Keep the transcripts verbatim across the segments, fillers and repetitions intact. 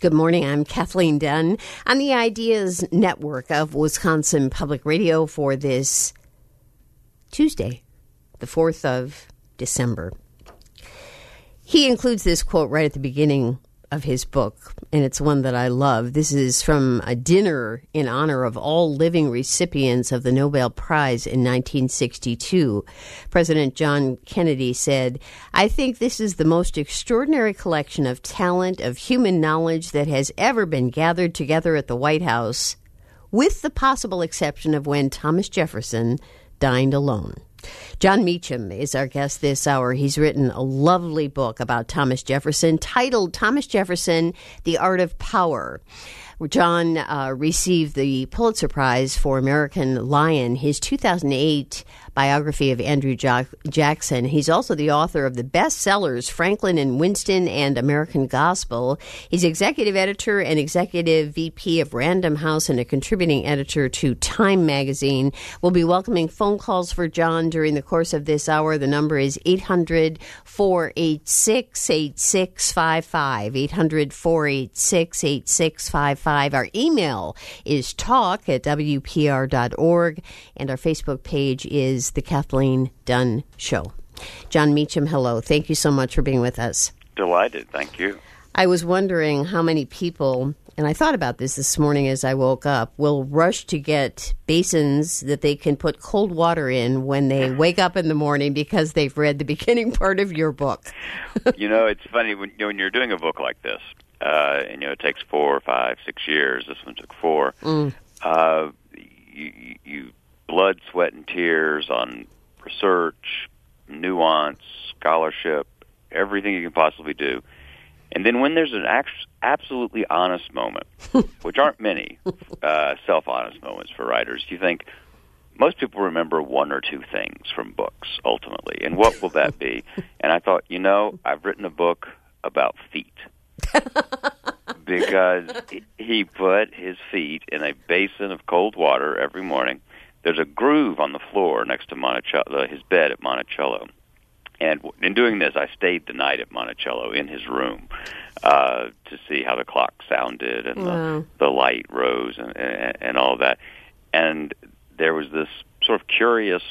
Good morning. I'm Kathleen Dunn on the Ideas Network of Wisconsin Public Radio for this Tuesday, the fourth of December. He includes this quote right at the beginning of his book, and it's one that I love. This is from a dinner in honor of all living recipients of the Nobel Prize in nineteen sixty-two. President John Kennedy said, "I think this is the most extraordinary collection of talent, of human knowledge that has ever been gathered together at the White House, with the possible exception of when Thomas Jefferson dined alone." Jon Meacham is our guest this hour. He's written a lovely book about Thomas Jefferson titled Thomas Jefferson, The Art of Power. John uh, received the Pulitzer Prize for American Lion, his two thousand eight biography of Andrew jo- Jackson. He's also the author of the bestsellers Franklin and Winston and American Gospel. He's executive editor and executive V P of Random House and a contributing editor to Time magazine. We'll be welcoming phone calls for John during the course of this hour. The number is eight hundred, four eight six, eight six five five, eight hundred, four eight six, eight six five five. Our email is talk at W P R dot org, and our Facebook page is The Kathleen Dunn Show. Jon Meacham, hello. Thank you so much for being with us. Delighted. Thank you. I was wondering how many people, and I thought about this this morning as I woke up, will rush to get basins that they can put cold water in when they wake up in the morning because they've read the beginning part of your book. You know, it's funny when, when you're doing a book like this, uh, and, you know, it takes four, five, six years. This one took four. Mm. Uh, you, you blood, sweat, and tears on research, nuance, scholarship, everything you can possibly do. And then when there's an act- absolutely honest moment, which aren't many uh, self-honest moments for writers, you think, most people remember one or two things from books, ultimately. And what will that be? And I thought, you know, I've written a book about feet. Because he put his feet in a basin of cold water every morning. There's a groove on the floor next to Monticello, his bed at Monticello. And in doing this, I stayed the night at Monticello in his room uh, to see how the clock sounded and wow. the, the light rose and, and, and all that. And there was this sort of curious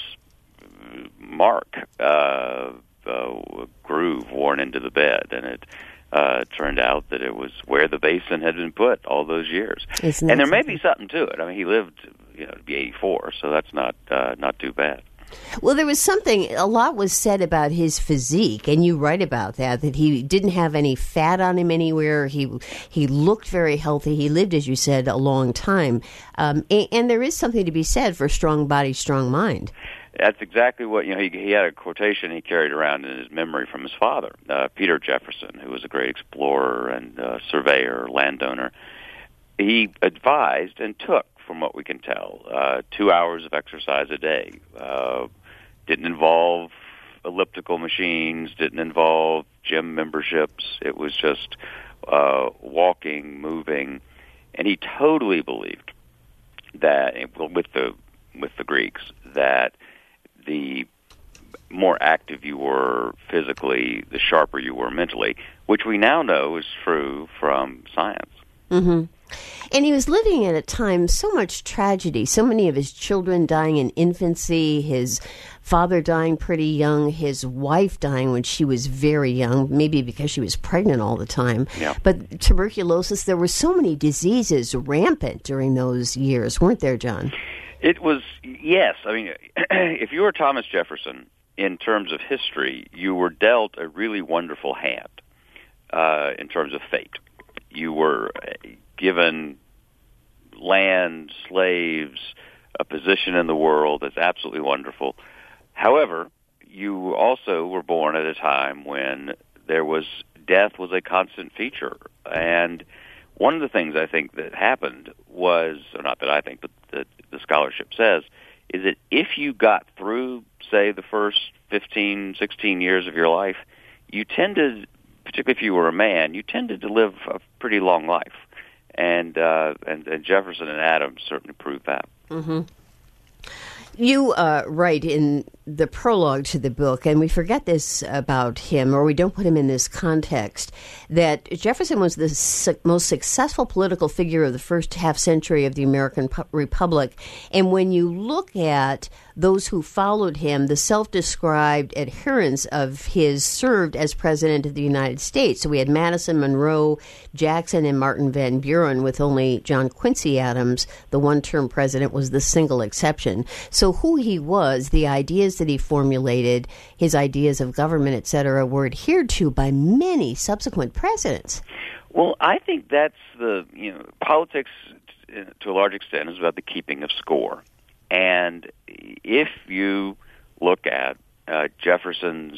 mark, uh, uh, groove worn into the bed, and it uh, turned out that it was where the basin had been put all those years. Isn't and there something? may be something to it. I mean, he lived, you know, to be eighty-four, so that's not uh, not too bad. Well, there was something, a lot was said about his physique, and you write about that, that he didn't have any fat on him anywhere. He he looked very healthy. He lived, as you said, a long time. Um, and, and there is something to be said for strong body, strong mind. That's exactly what, you know, he, he had a quotation he carried around in his memory from his father, uh, Peter Jefferson, who was a great explorer and uh, surveyor, landowner. He advised and took, from what we can tell, uh, two hours of exercise a day. Uh, didn't involve elliptical machines, didn't involve gym memberships. It was just uh, walking, moving, and he totally believed that, with the with the Greeks, that the more active you were physically, the sharper you were mentally, which we now know is true from science. Mm-hmm. And he was living at a time so much tragedy, so many of his children dying in infancy, his father dying pretty young, his wife dying when she was very young, maybe because she was pregnant all the time. Yeah. But tuberculosis, there were so many diseases rampant during those years, weren't there, John? It was, yes. I mean, if you were Thomas Jefferson, in terms of history, you were dealt a really wonderful hand uh, in terms of fate. You were given land, slaves, a position in the world that's absolutely wonderful. However, you also were born at a time when there was death was a constant feature. And one of the things I think that happened was, or not that I think, but that the scholarship says, is that if you got through, say, the first fifteen, sixteen years of your life, you tended, particularly if you were a man, you tended to live a pretty long life. And, uh, and and Jefferson and Adams certainly proved that. Mm-hmm. You uh, write in the prologue to the book, and we forget this about him, or we don't put him in this context, that Jefferson was the su- most successful political figure of the first half century of the American pu- Republic. And when you look at those who followed him, the self-described adherents of his served as president of the United States. So we had Madison, Monroe, Jackson, and Martin Van Buren, with only John Quincy Adams, the one-term president, was the single exception. So who he was, the ideas that he formulated, his ideas of government, et cetera, were adhered to by many subsequent presidents. Well, I think that's the, you know, politics to a large extent is about the keeping of score. And if you look at uh, Jefferson's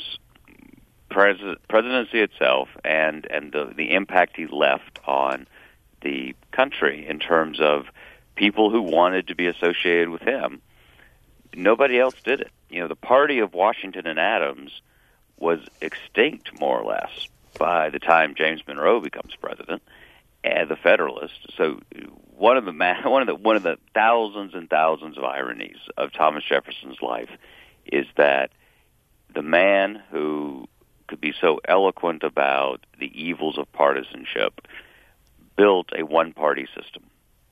pres- presidency itself and, and the, the impact he left on the country in terms of people who wanted to be associated with him, nobody else did it. You know, the party of Washington and Adams was extinct, more or less, by the time James Monroe becomes president, and the Federalists. So one of the one of the one of the thousands and thousands of ironies of Thomas Jefferson's life is that the man who could be so eloquent about the evils of partisanship built a one-party system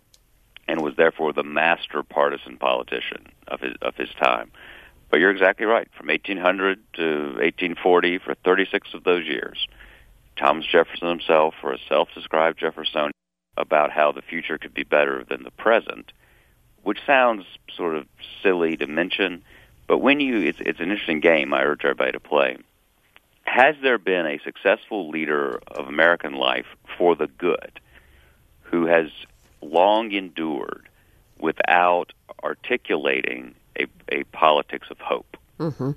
and was therefore the master partisan politician of his of his time. But you're exactly right. From eighteen hundred to eighteen forty, for thirty-six of those years, Thomas Jefferson himself, or a self-described Jeffersonian, about how the future could be better than the present, which sounds sort of silly to mention, but when you, it's, it's an interesting game I urge everybody to play. Has there been a successful leader of American life for the good who has long endured without articulating a, a politics of hope? Mm-hmm.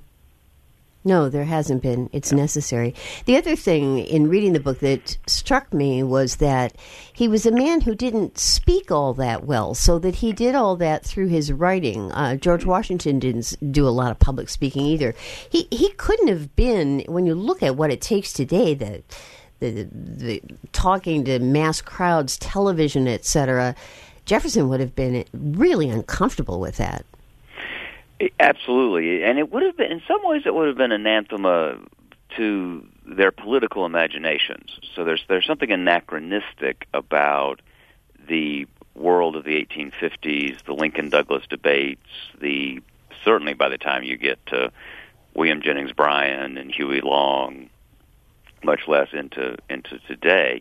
No, there hasn't been. It's necessary. The other thing in reading the book that struck me was that he was a man who didn't speak all that well, so that he did all that through his writing. Uh, George Washington didn't do a lot of public speaking either. He he couldn't have been, when you look at what it takes today, the the, the talking to mass crowds, television, et cetera, Jefferson would have been really uncomfortable with that. Absolutely, and it would have been, in some ways, it would have been anathema to their political imaginations. So there's there's something anachronistic about the world of the eighteen fifties, the Lincoln-Douglas debates, the certainly by the time you get to William Jennings Bryan and Huey Long, much less into into today.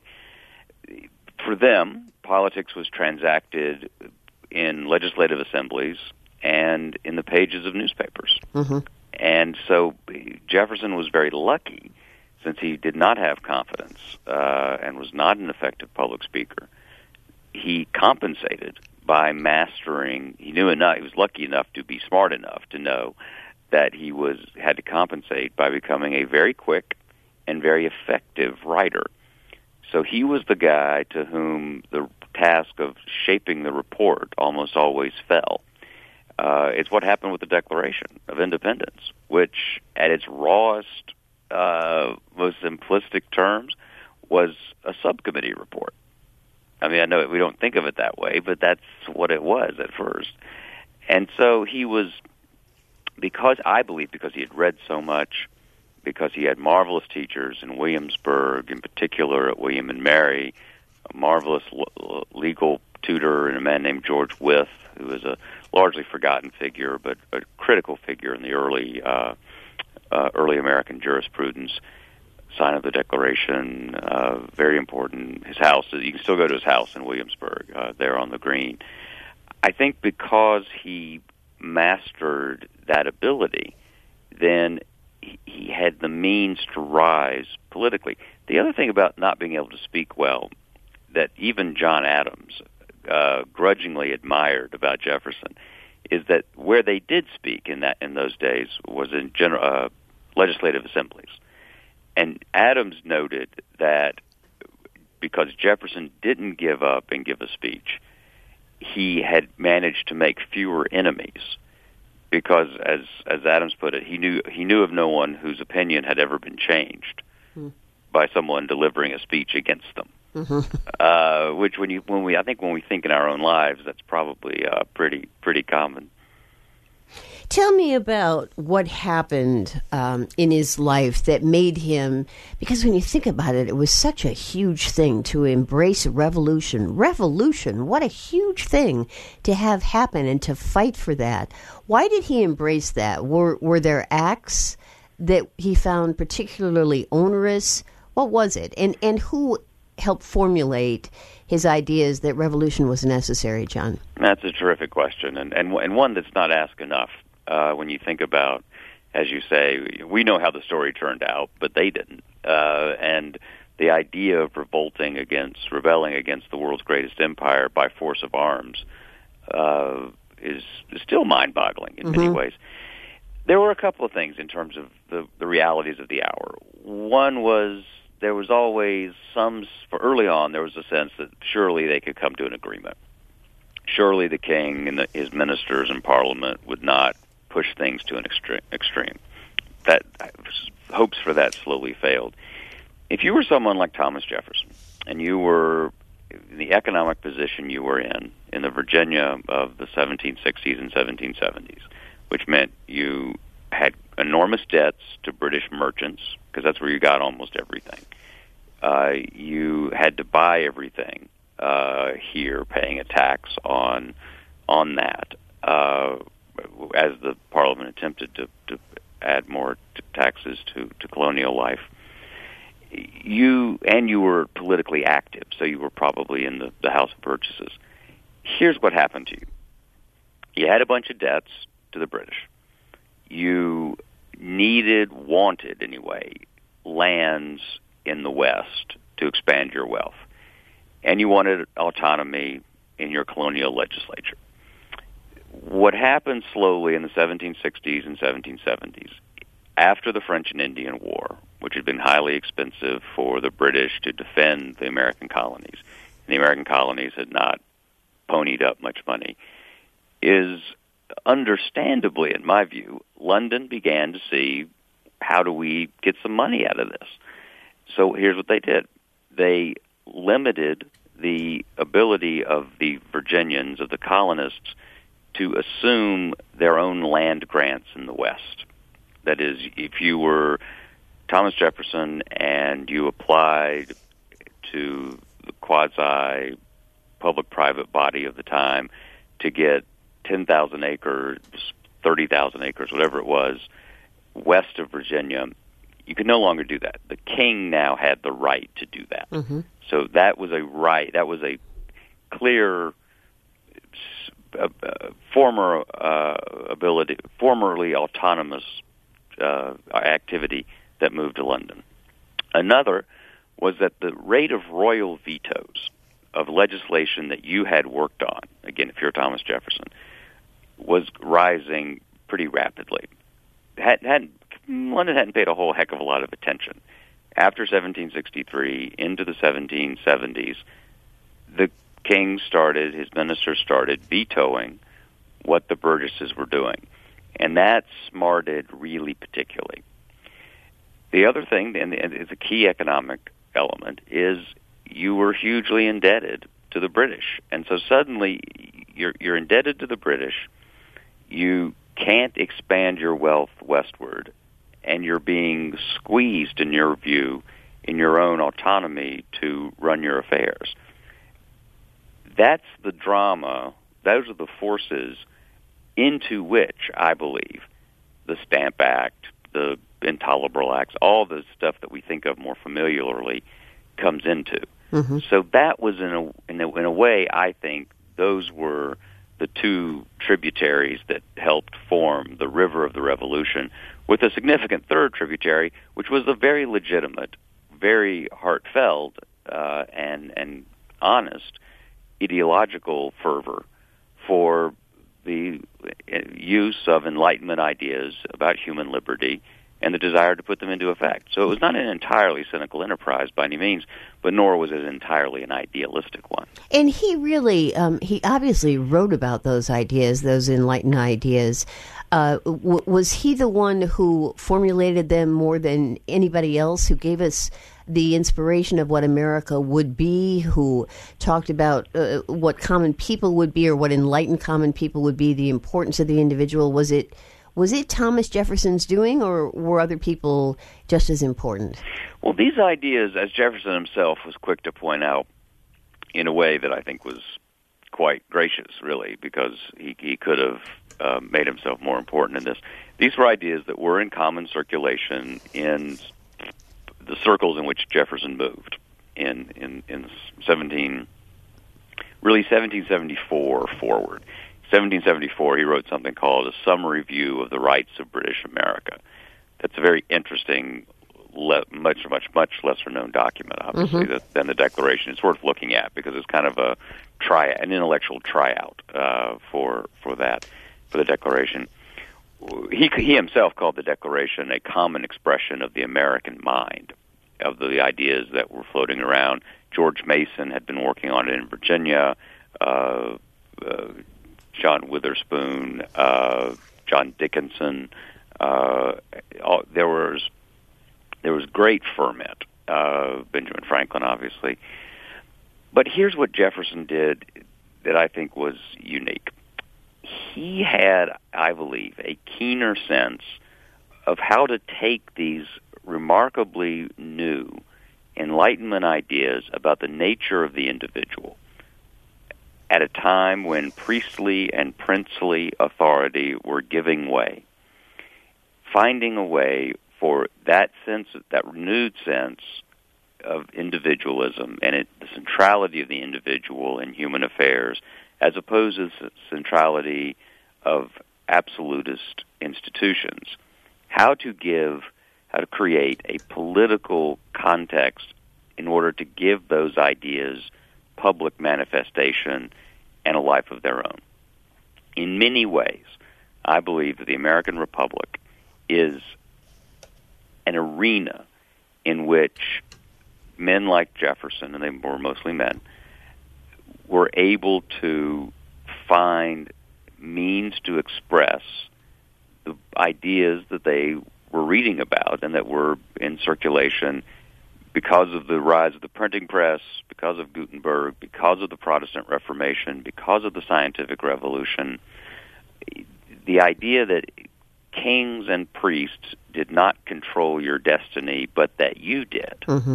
For them, politics was transacted in legislative assemblies and in the pages of newspapers. Mm-hmm. And so Jefferson was very lucky, since he did not have confidence uh, and was not an effective public speaker. He compensated by mastering, he knew enough, he was lucky enough to be smart enough to know that he was had to compensate by becoming a very quick and very effective writer. So he was the guy to whom the task of shaping the report almost always fell. Uh, it's what happened with the Declaration of Independence, which at its rawest, uh, most simplistic terms, was a subcommittee report. I mean, I know we don't think of it that way, but that's what it was at first. And so he was, because I believe because he had read so much, because he had marvelous teachers in Williamsburg, in particular at William and Mary, a marvelous l- legal tutor and a man named George Wythe, who was a largely forgotten figure, but a critical figure in the early uh, uh, early American jurisprudence. Sign of the Declaration, uh, very important. His house, you can still go to his house in Williamsburg, uh, there on the Green. I think because he mastered that ability, then he, he had the means to rise politically. The other thing about not being able to speak well, that even John Adams uh, grudgingly admired about Jefferson, is that where they did speak in that in those days was in general uh, legislative assemblies. And Adams noted that because Jefferson didn't give up and give a speech, he had managed to make fewer enemies. Because, as as Adams put it, he knew he knew of no one whose opinion had ever been changed hmm. by someone delivering a speech against them. Mm-hmm. Uh, which, when you when we I think when we think in our own lives, that's probably uh, pretty pretty common. Tell me about what happened um, in his life that made him, because when you think about it, it was such a huge thing to embrace revolution. Revolution, what a huge thing to have happen and to fight for that. Why did he embrace that? Were, were there acts that he found particularly onerous? What was it? And, and who helped formulate his ideas that revolution was necessary, John? That's a terrific question, and and, and one that's not asked enough. Uh, when you think about, as you say, we know how the story turned out, but they didn't. Uh, and the idea of revolting against, rebelling against the world's greatest empire by force of arms uh, is, is still mind-boggling in mm-hmm. many ways. There were a couple of things in terms of the, the realities of the hour. One was there was always some, for early on, there was a sense that surely they could come to an agreement. Surely the king and the, his ministers and parliament would not push things to an extre- extreme. That hopes for that slowly failed. If you were someone like Thomas Jefferson, and you were in the economic position you were in, in the Virginia of the seventeen sixties and seventeen seventies, which meant you had enormous debts to British merchants, because that's where you got almost everything. Uh, you had to buy everything uh, here, paying a tax on on that, uh, as the Parliament attempted to, to add more t- taxes to, to colonial life. You and you were politically active, so you were probably in the, the House of Burgesses. Here's what happened to you. You had a bunch of debts to the British. You needed, wanted anyway, lands in the West to expand your wealth. And you wanted autonomy in your colonial legislature. What happened slowly in the seventeen sixties and seventeen seventies, after the French and Indian War, which had been highly expensive for the British to defend the American colonies, and the American colonies had not ponied up much money, is understandably, in my view, London began to see, how do we get some money out of this? So here's what they did. They limited the ability of the Virginians, of the colonists, to assume their own land grants in the West. That is, if you were Thomas Jefferson and you applied to the quasi public-private body of the time to get ten thousand acres, thirty thousand acres, whatever it was, west of Virginia, you could no longer do that. The king now had the right to do that. Mm-hmm. So that was a right, that was a clear uh, uh, former uh, ability, formerly autonomous uh, activity that moved to London. Another was that the rate of royal vetoes of legislation that you had worked on, again, if you're Thomas Jefferson, was rising pretty rapidly. Had, hadn't, London hadn't paid a whole heck of a lot of attention. After seventeen sixty-three, into the seventeen seventies, the king started, his ministers started vetoing what the Burgesses were doing. And that smarted really particularly. The other thing, and it's a key economic element, is you were hugely indebted to the British. And so suddenly you're, you're indebted to the British, you can't expand your wealth westward, and you're being squeezed, in your view, in your own autonomy to run your affairs. That's the drama, those are the forces into which, I believe, the Stamp Act, the Intolerable Acts, all the stuff that we think of more familiarly comes into. Mm-hmm. So that was, in a, in a in a way, I think, those were the two tributaries that helped form the river of the Revolution, with a significant third tributary, which was a very legitimate, very heartfelt, uh, and and honest ideological fervor for the use of Enlightenment ideas about human liberty and the desire to put them into effect. So it was not an entirely cynical enterprise by any means, but nor was it entirely an idealistic one. And he really, um, he obviously wrote about those ideas, those enlightened ideas. Uh, w- was he the one who formulated them more than anybody else, who gave us the inspiration of what America would be, who talked about uh, what common people would be or what enlightened common people would be, the importance of the individual. Was it was it Thomas Jefferson's doing, or were other people just as important? Well, these ideas, as Jefferson himself was quick to point out, in a way that I think was quite gracious, really, because he, he could have uh, made himself more important in this. These were ideas that were in common circulation in the circles in which Jefferson moved in in, in seventeen, really seventeen seventy-four forward. seventeen seventy-four, he wrote something called A Summary View of the Rights of British America. That's a very interesting, le- much, much, much lesser-known document, obviously, mm-hmm. than the Declaration. It's worth looking at because it's kind of a try, an intellectual tryout uh, for for that, for the Declaration. He he himself called the Declaration a common expression of the American mind, of the ideas that were floating around. George Mason had been working on it in Virginia. Uh, uh, John Witherspoon, uh, John Dickinson. Uh, all, there was there was great ferment. Uh, Benjamin Franklin, obviously. But here's what Jefferson did that I think was unique. He had, I believe, a keener sense of how to take these remarkably new Enlightenment ideas about the nature of the individual at a time when priestly and princely authority were giving way, finding a way for that sense, that renewed sense of individualism and it, the centrality of the individual in human affairs, as opposed to the centrality of absolutist institutions. How to give, how to create a political context in order to give those ideas public manifestation and a life of their own. In many ways, I believe that the American Republic is an arena in which men like Jefferson, and they were mostly men, were able to find means to express the ideas that they were reading about and that were in circulation because of the rise of the printing press, because of Gutenberg, because of the Protestant Reformation, because of the scientific revolution. The idea that kings and priests did not control your destiny, but that you did, mm-hmm.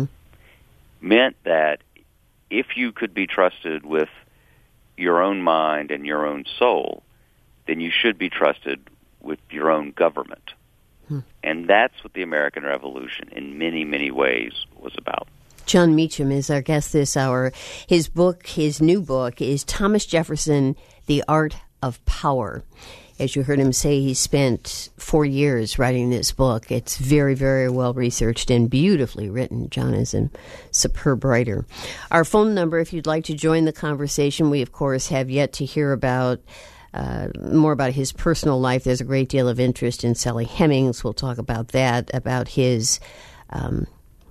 meant that if you could be trusted with your own mind and your own soul, then you should be trusted with your own government. Hmm. And that's what the American Revolution, in many, many ways, was about. Jon Meacham is our guest this hour. His book, his new book, is Thomas Jefferson, The Art of Power. As you heard him say, he spent four years writing this book. It's very, very well researched and beautifully written. John is a superb writer. Our phone number, if you'd like to join the conversation, we, of course, have yet to hear about uh, more about his personal life. There's a great deal of interest in Sally Hemings. We'll talk about that, about his um,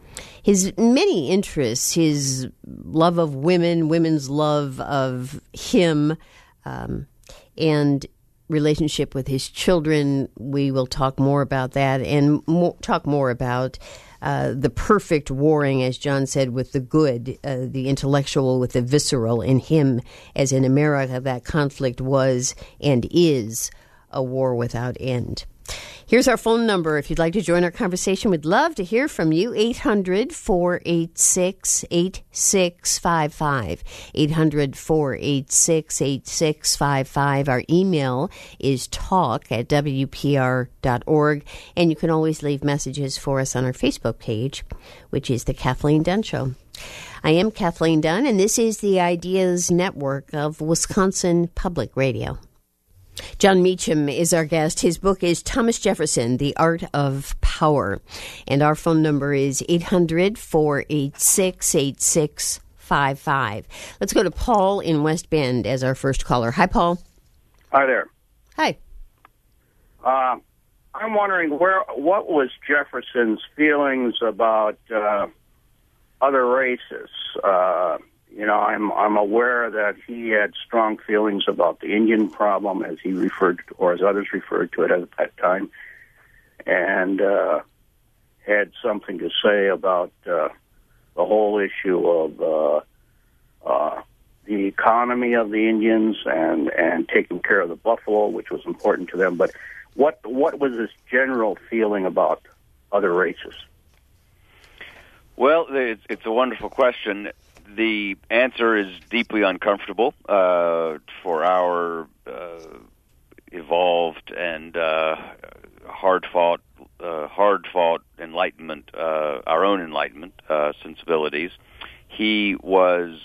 his many interests, his love of women, women's love of him, um, and relationship with his children. We will talk more about that and more, talk more about uh, the perfect warring, as John said, with the good, uh, the intellectual with the visceral in him, as in America that conflict was and is a war without end. Here's our phone number. If you'd like to join our conversation, we'd love to hear from you. eight hundred, four eight six, eight six five five. eight hundred, four eight six, eight six five five. Our email is talk at w p r dot org. And you can always leave messages for us on our Facebook page, which is The Kathleen Dunn Show. I am Kathleen Dunn, and this is the Ideas Network of Wisconsin Public Radio. Jon Meacham is our guest. His book is Thomas Jefferson, The Art of Power. And our phone number is eight hundred, four eight six, eight six five five. Let's go to Paul in West Bend as our first caller. Hi, Paul. Hi there. Hi. Uh, I'm wondering, where what was Jefferson's feelings about uh, other races? Uh You know, I'm I'm aware that he had strong feelings about the Indian problem, as he referred to, or as others referred to it at that time, and uh, had something to say about uh, the whole issue of uh, uh, the economy of the Indians and, and taking care of the buffalo, which was important to them. But what what was his general feeling about other races? Well, it's, it's a wonderful question. The answer is deeply uncomfortable uh, for our uh, evolved and uh, hard-fought, uh, hard-fought Enlightenment, uh, our own Enlightenment uh, sensibilities. He was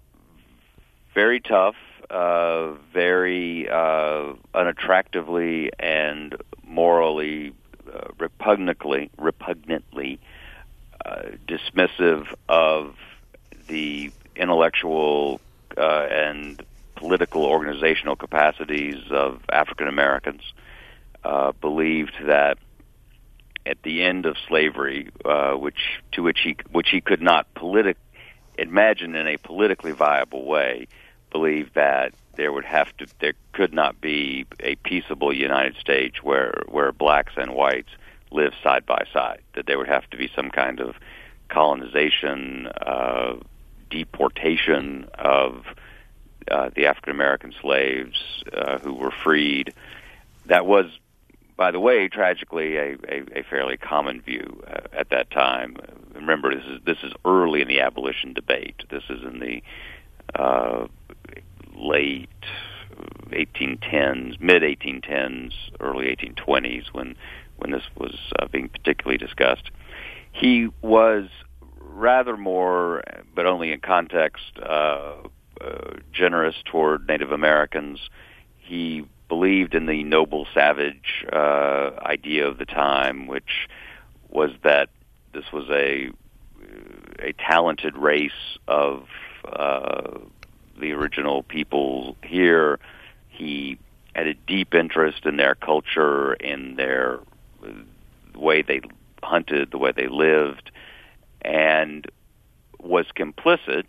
very tough, uh, very uh, unattractively and morally uh, repugnantly, repugnantly uh, dismissive of the intellectual uh, and political organizational capacities of African Americans. Uh, believed that at the end of slavery, uh, which to which he which he could not politic imagine in a politically viable way, believed that there would have to there could not be a peaceable United States where where blacks and whites live side by side. That there would have to be some kind of colonization, uh, deportation of uh, the African American slaves uh, who were freed. That was, by the way, tragically, a, a, a fairly common view uh, at that time. Remember, this is this is early in the abolition debate. This is in the uh, late eighteen tens, mid eighteen tens, early eighteen twenties, when when this was uh, being particularly discussed. He was rather more, but only in context, uh, uh, generous toward Native Americans. He believed in the noble savage uh, idea of the time, which was that this was a a talented race of uh, the original people here. He had a deep interest in their culture, in their the way they hunted, the way they lived, and was complicit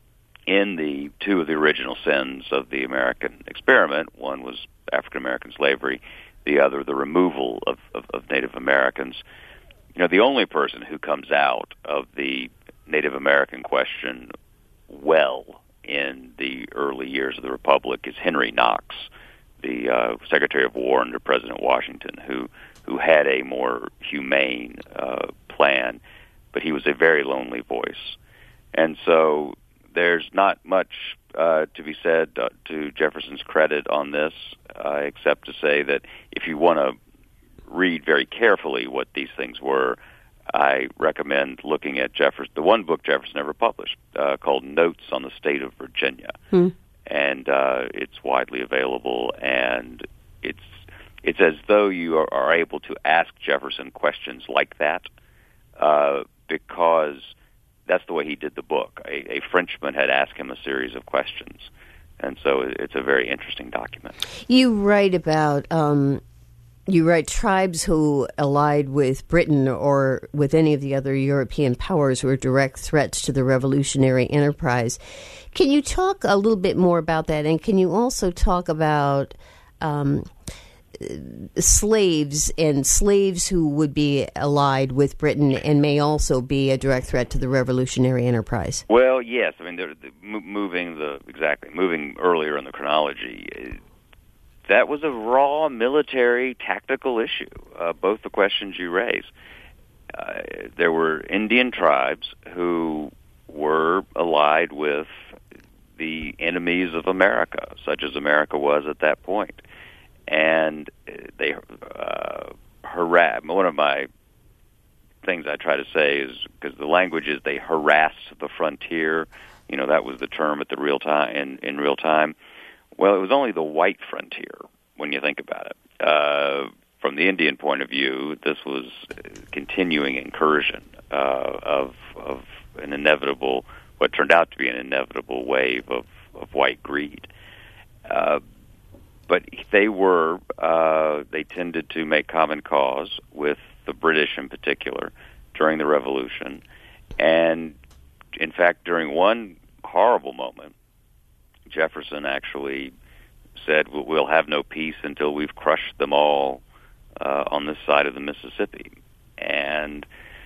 in the two of the original sins of the American experiment. One was African American slavery, the other the removal of, of, of Native Americans. You know, the only person who comes out of the Native American question well in the early years of the Republic is Henry Knox, the uh, Secretary of War under President Washington, who who had a more humane uh, plan, but he was a very lonely voice. And so there's not much uh, to be said uh, to Jefferson's credit on this, uh, except to say that if you want to read very carefully what these things were, I recommend looking at Jefferson, the one book Jefferson ever published, uh, called Notes on the State of Virginia. Hmm. And uh, it's widely available, and it's it's as though you are, are able to ask Jefferson questions like that, uh, because that's the way he did the book. A, a Frenchman had asked him a series of questions, and so it's a very interesting document. You write about um, you write tribes who allied with Britain or with any of the other European powers were direct threats to the revolutionary enterprise. Can you talk a little bit more about that, and can you also talk about um, slaves and slaves who would be allied with Britain and may also be a direct threat to the revolutionary enterprise? Well, yes. I mean, they're, they're moving the exactly moving earlier in the chronology. That was a raw military tactical issue. Uh, both the questions you raise. Uh, there were Indian tribes who were allied with the enemies of America, such as America was at that point. And they uh, harass. One of my things I try to say is, because the language is they harassed the frontier. You know, that was the term at the real time in, in real time. Well, it was only the white frontier when you think about it. Uh, from the Indian point of view, this was a continuing incursion uh, of of an inevitable, what turned out to be an inevitable wave of, of white greed. Uh, But they were, uh, they tended to make common cause with the British in particular during the Revolution. And, in fact, during one horrible moment, Jefferson actually said, we'll have no peace until we've crushed them all uh, on this side of the Mississippi. And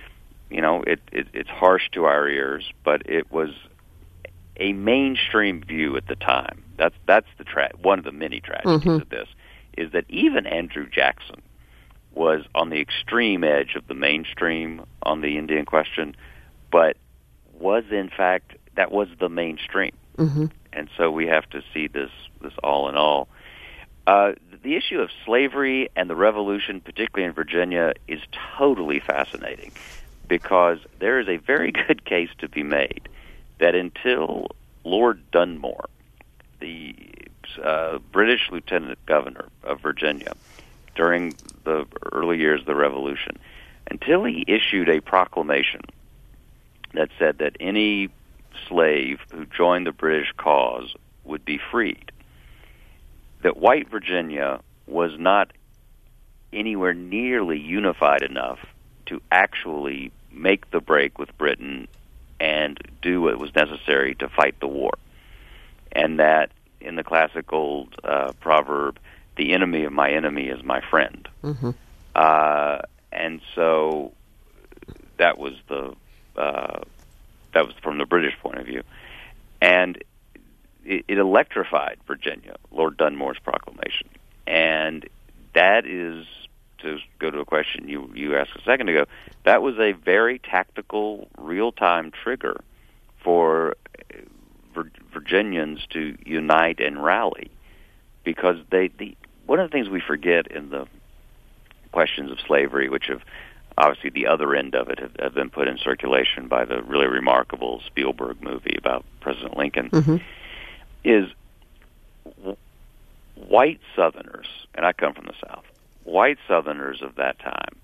you know, it, it it's harsh to our ears, but it was a mainstream view at the time. That's that's the tra- one of the many tragedies mm-hmm. of this, is that even Andrew Jackson was on the extreme edge of the mainstream on the Indian question, but was in fact, that was the mainstream. Mm-hmm. And so we have to see this, this all in all. Uh, the issue of slavery and the revolution, particularly in Virginia, is totally fascinating, because there is a very good case to be made that until Lord Dunmore, the uh, British Lieutenant Governor of Virginia, during the early years of the Revolution, until he issued a proclamation that said that any slave who joined the British cause would be freed, that white Virginia was not anywhere nearly unified enough to actually make the break with Britain and do what was necessary to fight the war. And that, in the classic old uh, proverb, the enemy of my enemy is my friend. Mm-hmm. Uh, and so that was the uh, that was from the British point of view, and it, it electrified Virginia, Lord Dunmore's proclamation, and that is, to go to a question you you asked a second ago, that was a very tactical, real-time trigger for Vir- Virginians to unite and rally, because they the one of the things we forget in the questions of slavery, which have obviously the other end of it have, have been put in circulation by the really remarkable Spielberg movie about President Lincoln, mm-hmm. is w- white Southerners, and I come from the South, white Southerners of that time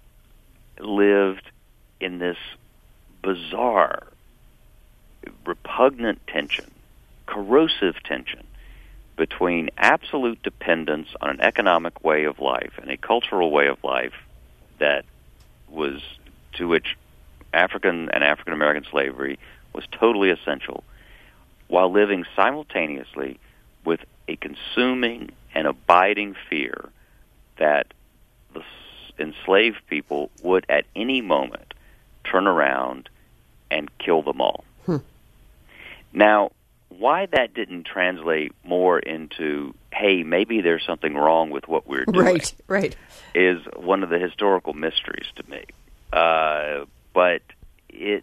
lived in this bizarre, repugnant tension, corrosive tension, between absolute dependence on an economic way of life and a cultural way of life that was, to which African and African American slavery was totally essential, while living simultaneously with a consuming and abiding fear that the enslaved people would at any moment turn around and kill them all. Hmm. Now, why that didn't translate more into, hey, maybe there's something wrong with what we're doing, right, right, is one of the historical mysteries to me. Uh, but it,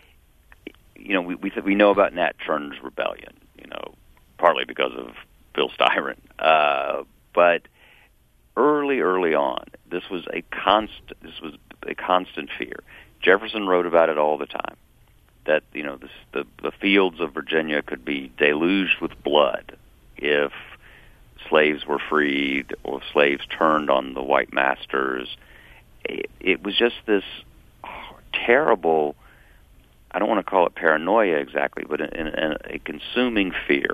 you know, we we, th- we know about Nat Turner's rebellion, you know, partly because of Bill Styron. Uh, but early, early on, this was a constant. This was a constant fear. Jefferson wrote about it all the time. That, you know, this, the the fields of Virginia could be deluged with blood if slaves were freed or slaves turned on the white masters. It, it was just this terrible, I don't want to call it paranoia exactly, but in, in a consuming fear.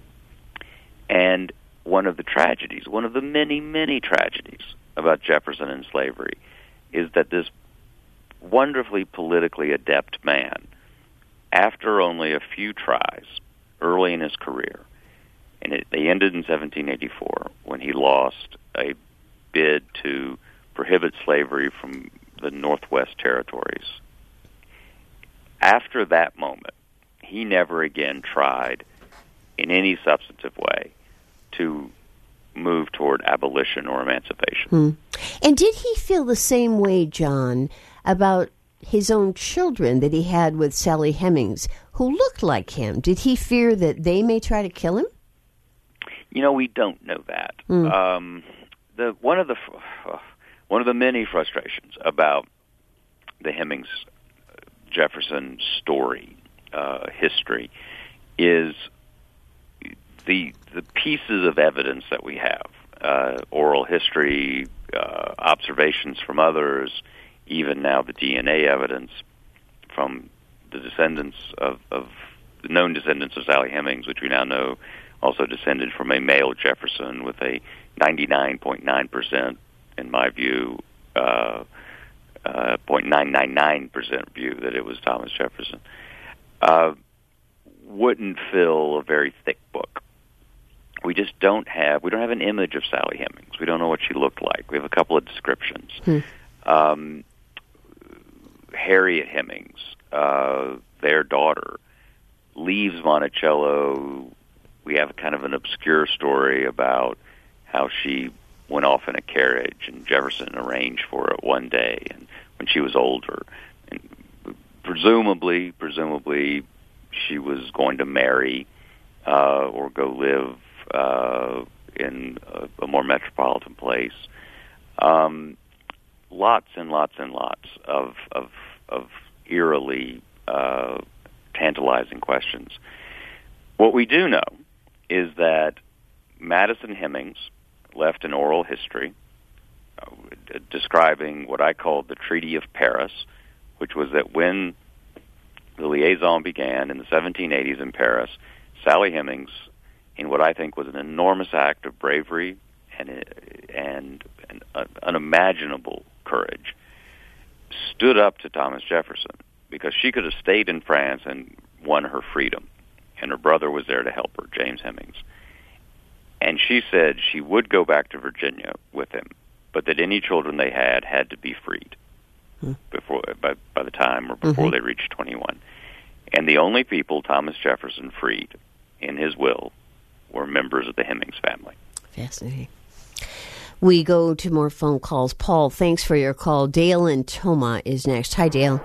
And one of the tragedies, one of the many, many tragedies about Jefferson and slavery is that this wonderfully politically adept man, after only a few tries early in his career, and it, they ended in seventeen eighty-four when he lost a bid to prohibit slavery from the Northwest Territories. After that moment, he never again tried in any substantive way to move toward abolition or emancipation. Hmm. And did he feel the same way, John, about his own children that he had with Sally Hemings, who looked like him? Did he fear that they may try to kill him? You know, we don't know that. Mm. Um, the one of the uh, one of the many frustrations about the Hemings Jefferson story uh, history is the the pieces of evidence that we have: uh, oral history, uh, observations from others, even now the D N A evidence from the descendants of, of the known descendants of Sally Hemings, which we now know also descended from a male Jefferson with a ninety-nine point nine percent, in my view, uh, uh, zero point nine nine nine percent view that it was Thomas Jefferson, uh, wouldn't fill a very thick book. We just don't have, we don't have an image of Sally Hemings. We don't know what she looked like. We have a couple of descriptions. Hmm. Um, Harriet Hemings, uh, their daughter, leaves Monticello. We have kind of an obscure story about how she went off in a carriage and Jefferson arranged for it one day and when she was older. And presumably, presumably, she was going to marry uh, or go live uh, in a, a more metropolitan place. Um, lots and lots and lots of of, of eerily uh, tantalizing questions. What we do know is that Madison Hemings left an oral history uh, describing what I called the Treaty of Paris, which was that when the liaison began in the seventeen eighties in Paris, Sally Hemings, in what I think was an enormous act of bravery and and, and uh, unimaginable courage, stood up to Thomas Jefferson because she could have stayed in France and won her freedom, and her brother was there to help her, James Hemings. And she said she would go back to Virginia with him, but that any children they had had to be freed hmm. before by, by the time or before mm-hmm. they reached twenty-one. And the only people Thomas Jefferson freed in his will were members of the Hemings family. Fascinating. We go to more phone calls. Paul, thanks for your call. Dale in Toma is next. Hi, Dale.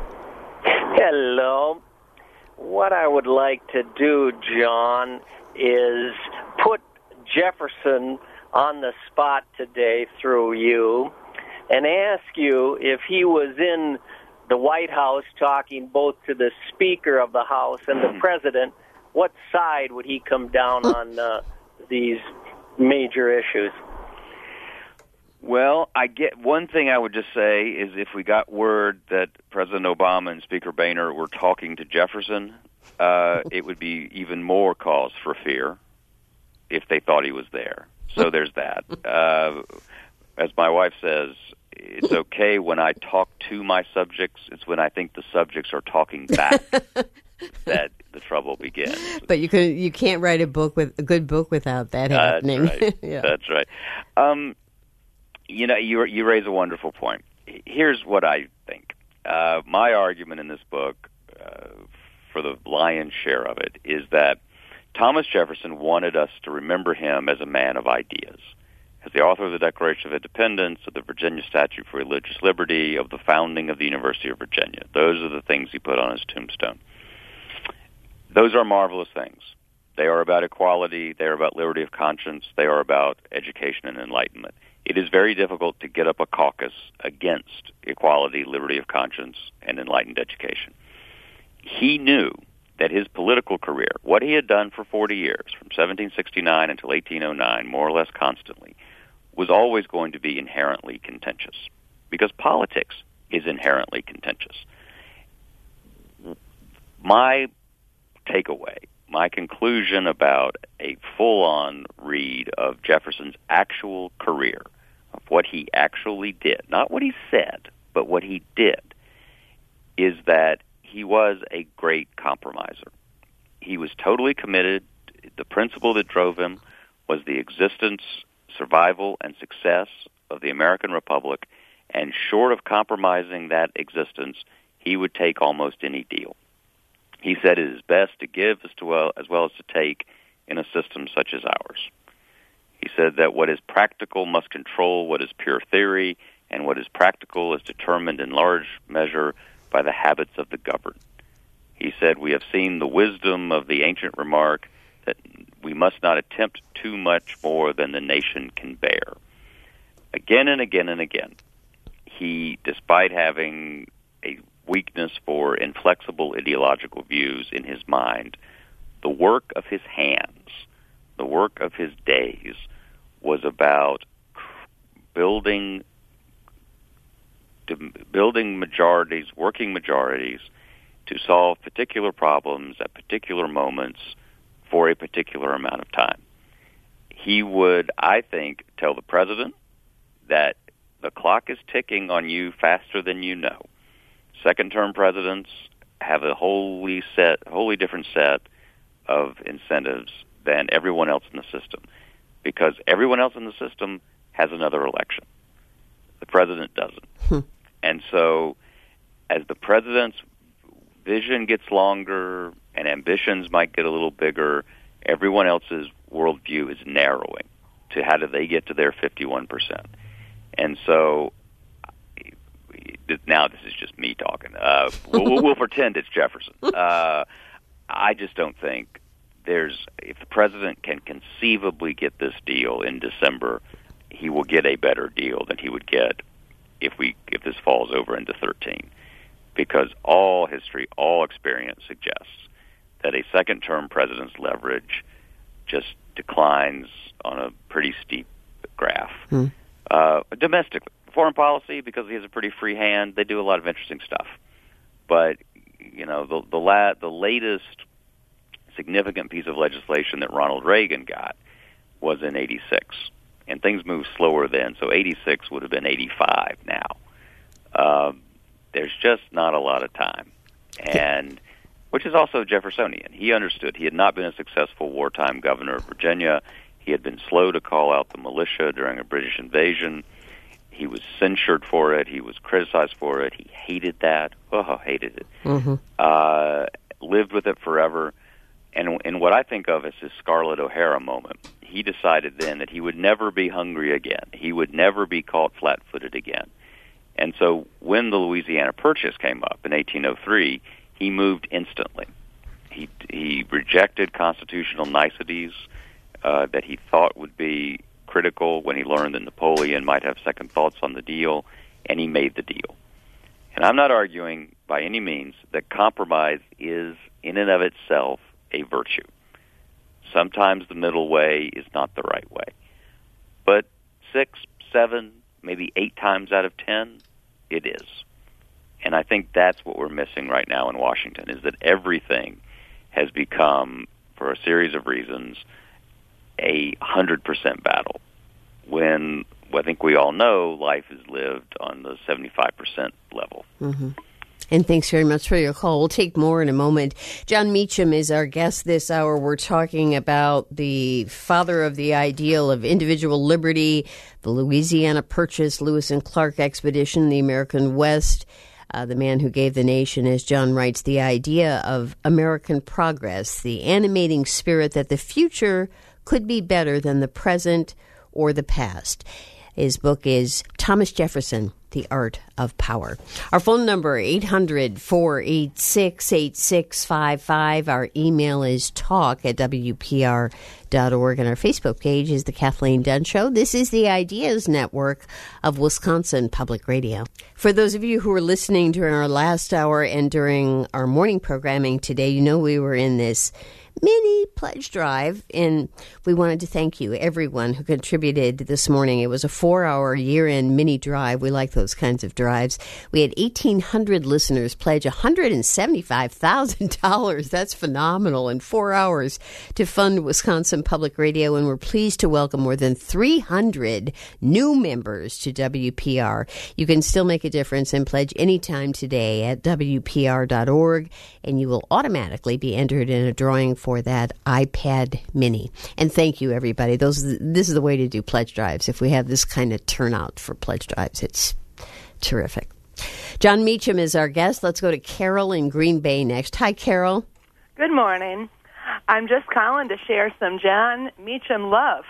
Hello. What I would like to do, John, is put Jefferson on the spot today through you and ask you if he was in the White House talking both to the Speaker of the House and the President, what side would he come down on uh, these major issues? Well, I get one thing I would just say is if we got word that President Obama and Speaker Boehner were talking to Jefferson, uh, it would be even more cause for fear if they thought he was there. So there's that. Uh, as my wife says, it's okay when I talk to my subjects. It's when I think the subjects are talking back that the trouble begins. But you can you can't write a book with a good book without that happening. That's right. yeah. That's right. Um, you know, you you raise a wonderful point. Here's what I think. Uh, my argument in this book, uh, for the lion's share of it, is that Thomas Jefferson wanted us to remember him as a man of ideas, as the author of the Declaration of Independence, of the Virginia Statute for Religious Liberty, of the founding of the University of Virginia. Those are the things he put on his tombstone. Those are marvelous things. They are about equality. They are about liberty of conscience. They are about education and enlightenment. It is very difficult to get up a caucus against equality, liberty of conscience, and enlightened education. He knew that his political career, what he had done for forty years, from seventeen sixty-nine until eighteen oh nine, more or less constantly, was always going to be inherently contentious, because politics is inherently contentious. My takeaway, my conclusion about a full-on read of Jefferson's actual career, of what he actually did, not what he said, but what he did, is that he was a great compromiser. He was totally committed. The principle that drove him was the existence, survival, and success of the American Republic, and short of compromising that existence, he would take almost any deal. He said it is best to give as, to well, as well as to take in a system such as ours. He said that what is practical must control what is pure theory, and what is practical is determined in large measure by the habits of the governed. He said, we have seen the wisdom of the ancient remark that we must not attempt too much more than the nation can bear. Again and again and again, he, despite having a weakness for inflexible ideological views in his mind, the work of his hands, the work of his days, was about building building majorities, working majorities, to solve particular problems at particular moments for a particular amount of time. He would, I think, tell the president that the clock is ticking on you faster than you know. Second-term presidents have a wholly set, wholly different set of incentives than everyone else in the system, because everyone else in the system has another election. The president doesn't. Hmm. And so as the president's vision gets longer and ambitions might get a little bigger, everyone else's worldview is narrowing to how do they get to their fifty-one percent. And so now this is just me talking. Uh, we'll, we'll pretend it's Jefferson. Uh, I just don't think there's, if the president can conceivably get this deal in December, he will get a better deal than he would get if we if this falls over into thirteen. Because all history, all experience suggests that a second-term president's leverage just declines on a pretty steep graph. Hmm. Uh, domestically, foreign policy, because he has a pretty free hand, they do a lot of interesting stuff. But, you know, the the, la- the latest significant piece of legislation that Ronald Reagan got was in eighty-six. And things moved slower then, so eighty-six would have been eighty-five now. Um, there's just not a lot of time. And which is also Jeffersonian. He understood. He had not been a successful wartime governor of Virginia. He had been slow to call out the militia during a British invasion. He was censured for it. He was criticized for it. He hated that. Oh, hated it. Mm-hmm. Uh, lived with it forever. And in what I think of as his Scarlett O'Hara moment, he decided then that he would never be hungry again. He would never be caught flat-footed again. And so when the Louisiana Purchase came up in eighteen oh three, he moved instantly. He he rejected constitutional niceties uh, that he thought would be critical when he learned that Napoleon might have second thoughts on the deal, and he made the deal. And I'm not arguing by any means that compromise is, in and of itself, a virtue. Sometimes the middle way is not the right way. But six, seven, maybe eight times out of ten, it is. And I think that's what we're missing right now in Washington, is that everything has become, for a series of reasons, a one hundred percent battle, when I think we all know life is lived on the seventy-five percent level. Mm-hmm. And thanks very much for your call. We'll take more in a moment. Jon Meacham is our guest this hour. We're talking about the father of the ideal of individual liberty, the Louisiana Purchase, Lewis and Clark expedition, the American West, uh, the man who gave the nation, as John writes, the idea of American progress, the animating spirit that the future could be better than the present or the past. His book is Thomas Jefferson, The Art of Power. Our phone number, eight hundred, four eight six, eight six five five. Our email is talk at W P R dot org. And our Facebook page is The Kathleen Dunn Show. This is the Ideas Network of Wisconsin Public Radio. For those of you who were listening during our last hour and during our morning programming today, you know we were in this mini pledge drive, and we wanted to thank you, everyone who contributed this morning. It was a four-hour year-end mini drive. We like those kinds of drives. We had eighteen hundred listeners pledge one hundred seventy-five thousand dollars. That's phenomenal in four hours to fund Wisconsin Public Radio, and we're pleased to welcome more than three hundred new members to W P R. You can still make a difference and pledge anytime today at W P R dot org, and you will automatically be entered in a drawing for for that iPad mini. And thank you, everybody. Those This is the way to do pledge drives. If we have this kind of turnout for pledge drives, it's terrific. Jon Meacham is our guest. Let's go to Carol in Green Bay next. Hi, Carol. Good morning. I'm just calling to share some Jon Meacham love.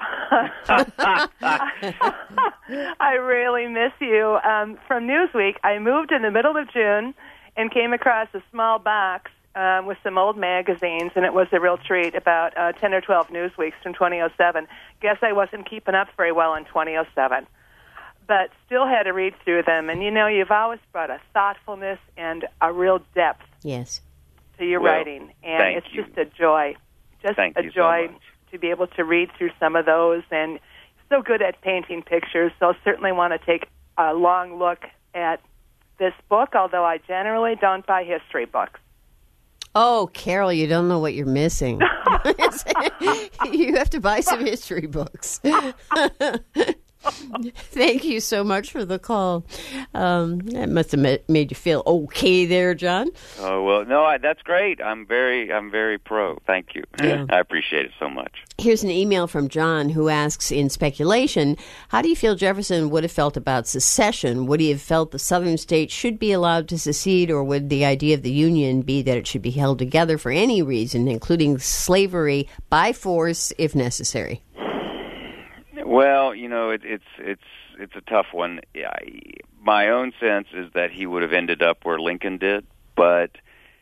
I really miss you. Um, from Newsweek, I moved in the middle of June and came across a small box Um, with some old magazines, and it was a real treat, about uh, ten or twelve Newsweeks from twenty oh seven. Guess I wasn't keeping up very well in twenty oh seven, but still had to read through them. And, you know, you've always brought a thoughtfulness and a real depth yes. to your well, writing, and it's you. just a joy, just thank a you joy so much. to be able to read through some of those, and so good at painting pictures, so certainly want to take a long look at this book, although I generally don't buy history books. Oh, Carol, you don't know what you're missing. You have to buy some history books. Thank you so much for the call. Um, that must have made you feel okay there, John. Oh well, no, I, that's great. I'm very, I'm very pro. Thank you. Yeah. I appreciate it so much. Here's an email from John who asks, in speculation, how do you feel Jefferson would have felt about secession? Would he have felt the Southern states should be allowed to secede, or would the idea of the Union be that it should be held together for any reason, including slavery by force if necessary? Well, you know, it, it's it's it's a tough one. I, my own sense is that he would have ended up where Lincoln did, but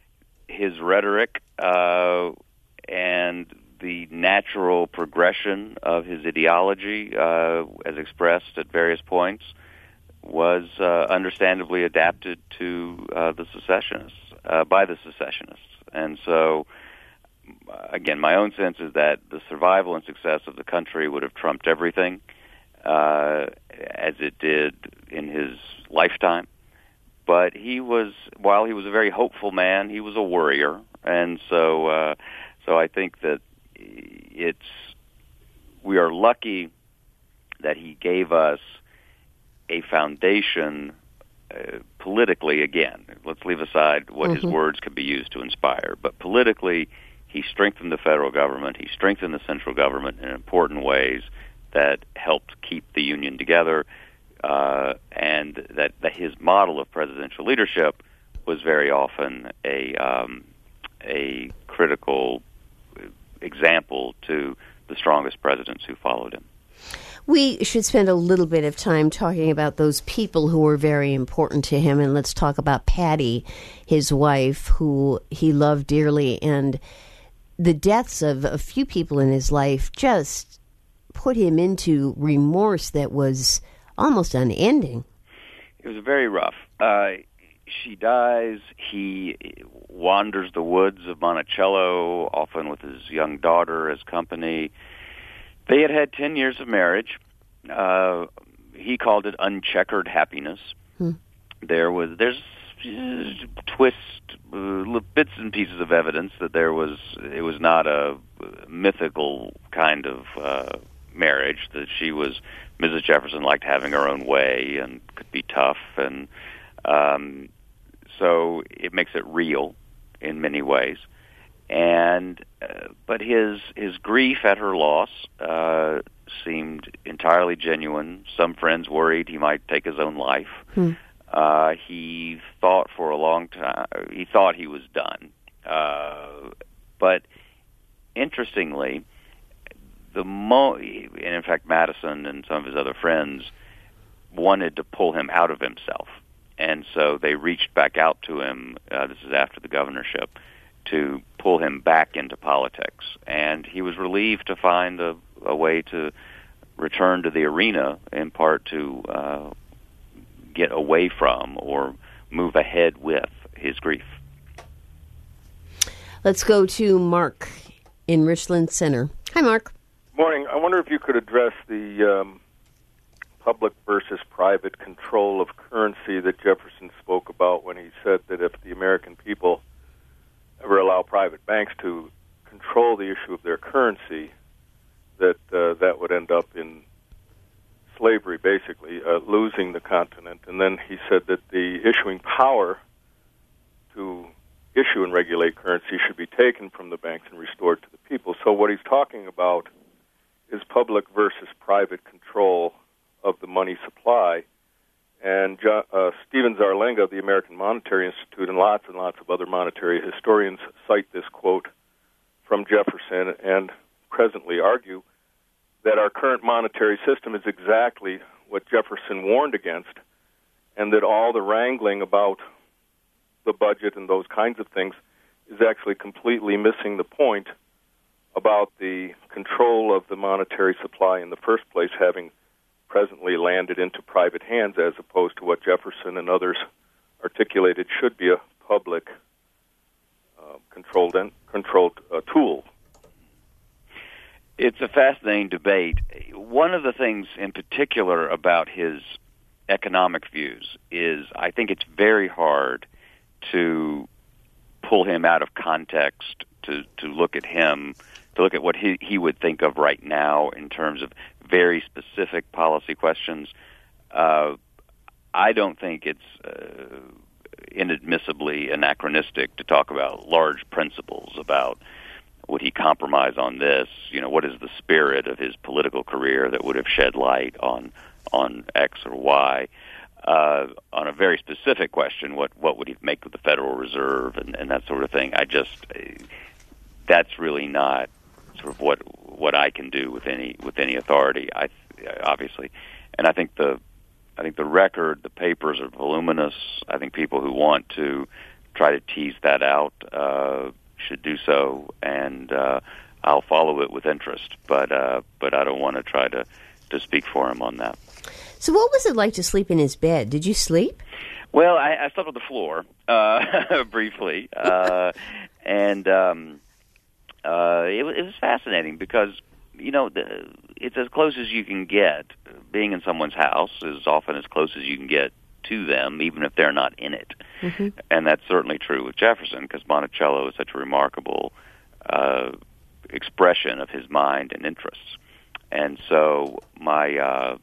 his rhetoric uh, and the natural progression of his ideology, uh, as expressed at various points, was uh, understandably adapted to uh, the secessionists, uh, by the secessionists. And so, again, my own sense is that the survival and success of the country would have trumped everything, uh, as it did in his lifetime. But he was, while he was a very hopeful man, he was a worrier. And so, uh, so I think that it's, we are lucky that he gave us a foundation uh, politically. Again, let's leave aside what mm-hmm. his words could be used to inspire, but politically, he strengthened the federal government, he strengthened the central government in important ways that helped keep the Union together, uh, and that, that his model of presidential leadership was very often a um, a critical example to the strongest presidents who followed him. We should spend a little bit of time talking about those people who were very important to him, and let's talk about Patty, his wife, who he loved dearly, and the deaths of a few people in his life just put him into remorse that was almost unending. It was very rough. Uh, she dies. He wanders the woods of Monticello, often with his young daughter as company. They had had ten years of marriage. Uh, he called it uncheckered happiness. Hmm. There was there's twist, uh, bits and pieces of evidence that there was it was not a mythical kind of uh, marriage. That she was Missus Jefferson liked having her own way and could be tough, and um, so it makes it real in many ways. And uh, but his his grief at her loss uh, seemed entirely genuine. Some friends worried he might take his own life. Hmm. Uh, he thought for a long time. He thought he was done. Uh, but interestingly, the mo and in fact Madison and some of his other friends wanted to pull him out of himself, and so they reached back out to him. Uh, this is after the governorship, to pull him back into politics. And he was relieved to find a, a way to return to the arena, in part to uh, get away from or move ahead with his grief. Let's go to Mark in Richland Center. Hi, Mark. Morning. I wonder if you could address the um, public versus private control of currency that Jefferson spoke about when he said that if the American people ever allow private banks to control the issue of their currency, that uh, that would end up in slavery, basically, uh, losing the continent. And then he said that the issuing power to issue and regulate currency should be taken from the banks and restored to the people. So what he's talking about is public versus private control of the money supply. And uh, Stephen Zarlenga of the American Monetary Institute and lots and lots of other monetary historians cite this quote from Jefferson and presently argue that our current monetary system is exactly what Jefferson warned against, and that all the wrangling about the budget and those kinds of things is actually completely missing the point about the control of the monetary supply in the first place having presently landed into private hands, as opposed to what Jefferson and others articulated should be a public uh, controlled and controlled uh, tool. It's a fascinating debate. One of the things in particular about his economic views is I think it's very hard to pull him out of context, to, to look at him, to look at what he, he would think of right now in terms of very specific policy questions, uh, I don't think it's uh, inadmissibly anachronistic to talk about large principles about would he compromise on this? You know, what is the spirit of his political career that would have shed light on on X or Y? Uh, on a very specific question, what what would he make of the Federal Reserve and, and that sort of thing? I just that's really not sort of what what I can do with any with any authority. I obviously, and I think the I think the record, the papers are voluminous. I think people who want to try to tease that out uh, should do so, and uh, I'll follow it with interest. But uh, but I don't want to try to, to speak for him on that. So what was it like to sleep in his bed? Did you sleep? Well, I, I slept on the floor uh, briefly, uh, and um, uh, it, it was fascinating because, you know, the, it's as close as you can get. Being in someone's house is often as close as you can get to them, even if they're not in it. Mm-hmm. And that's certainly true with Jefferson, because Monticello is such a remarkable uh, expression of his mind and interests. And so my uh,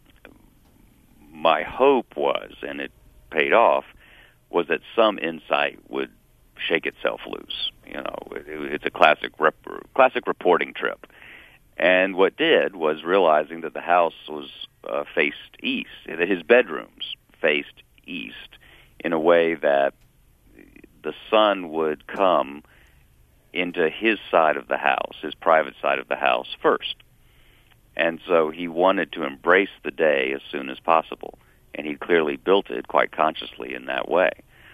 my hope was, and it paid off, was that some insight would shake itself loose. You know, it, it's a classic rep, classic reporting trip. And what did was realizing that the house was uh, faced east, that his bedrooms faced east in a way that the sun would come into his side of the house, his private side of the house first. And so he wanted to embrace the day as soon as possible, and he clearly built it quite consciously in that way.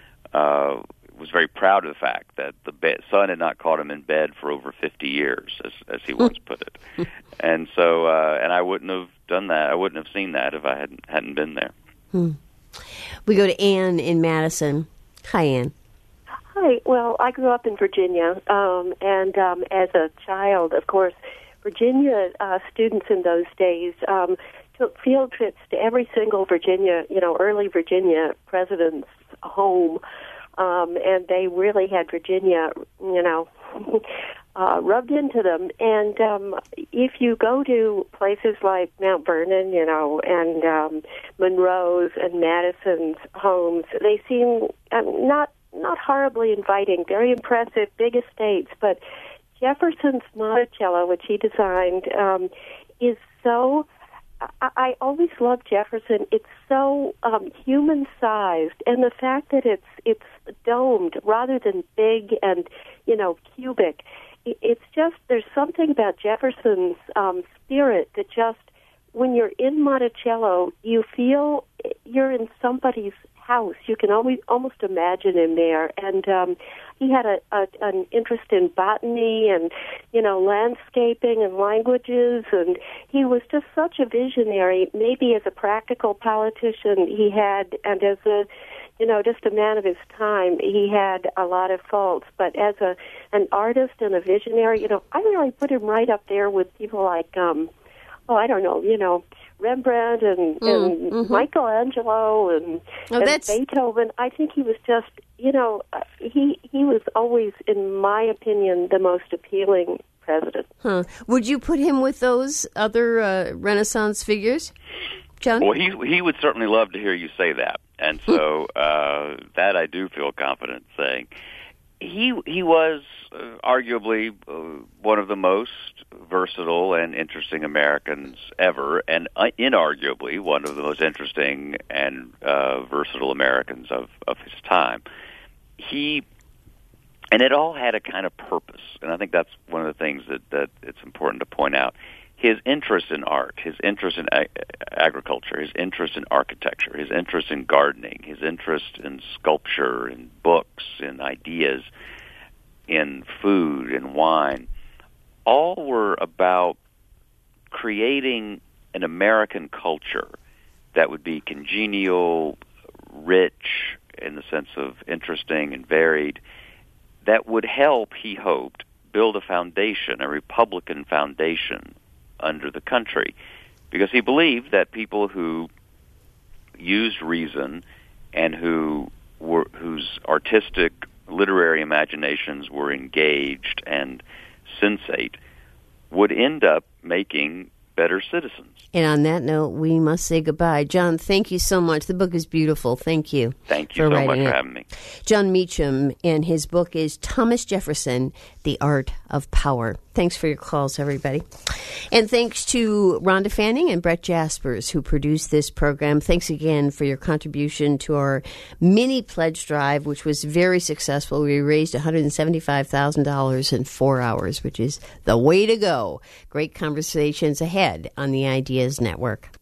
Uh, was very proud of the fact that the be- sun had not caught him in bed for over fifty years, as, as he once put it. And so, uh, and I wouldn't have done that. I wouldn't have seen that if I hadn't hadn't been there. Hmm. We go to Ann in Madison. Hi, Ann. Hi. Well, I grew up in Virginia, um, and um, as a child, of course, Virginia uh, students in those days um, took field trips to every single Virginia, you know, early Virginia president's home. Um, and they really had Virginia, you know, uh, rubbed into them. And um, if you go to places like Mount Vernon, you know, and um, Monroe's and Madison's homes, they seem um, not not horribly inviting, very impressive, big estates. But Jefferson's Monticello, which he designed, um, is so... I, I always loved Jefferson. It's so um, human-sized, and the fact that it's it's domed rather than big and, you know, cubic. It, it's just, there's something about Jefferson's um, spirit that just, when you're in Monticello, you feel you're in somebody's house. You can always almost imagine him there. And um, he had a, a an interest in botany and, you know, landscaping and languages, and he was just such a visionary. Maybe as a practical politician he had, and as a, you know, just a man of his time, he had a lot of faults. But as a an artist and a visionary, you know, I really put him right up there with people like, um, oh, I don't know, you know, Rembrandt and, mm, and mm-hmm. Michelangelo and, oh, and Beethoven. I think he was just, you know, uh, he he was always, in my opinion, the most appealing president. Huh. Would you put him with those other uh, Renaissance figures, John? Well, he he would certainly love to hear you say that, and so uh, that I do feel confident saying. He he was uh, arguably uh, one of the most versatile and interesting Americans ever, and uh, inarguably one of the most interesting and uh, versatile Americans of, of his time. He, and it all had a kind of purpose, and I think that's one of the things that, that it's important to point out. His interest in art, his interest in ag- agriculture, his interest in architecture, his interest in gardening, his interest in sculpture, in books, in ideas, in food, in wine, all were about creating an American culture that would be congenial, rich, in the sense of interesting and varied, that would help, he hoped, build a foundation, a Republican foundation under the country, because he believed that people who used reason and who were whose artistic, literary imaginations were engaged and sensate would end up making better citizens. And on that note, we must say goodbye. John, thank you so much. The book is beautiful. Thank you. Thank you for so writing much it. for having me. John Meacham, and his book is Thomas Jefferson, The Art of Power. Thanks for your calls, everybody. And thanks to Rhonda Fanning and Brett Jaspers, who produced this program. Thanks again for your contribution to our mini pledge drive, which was very successful. We raised one hundred seventy-five thousand dollars in four hours, which is the way to go. Great conversations ahead on the Ideas Network.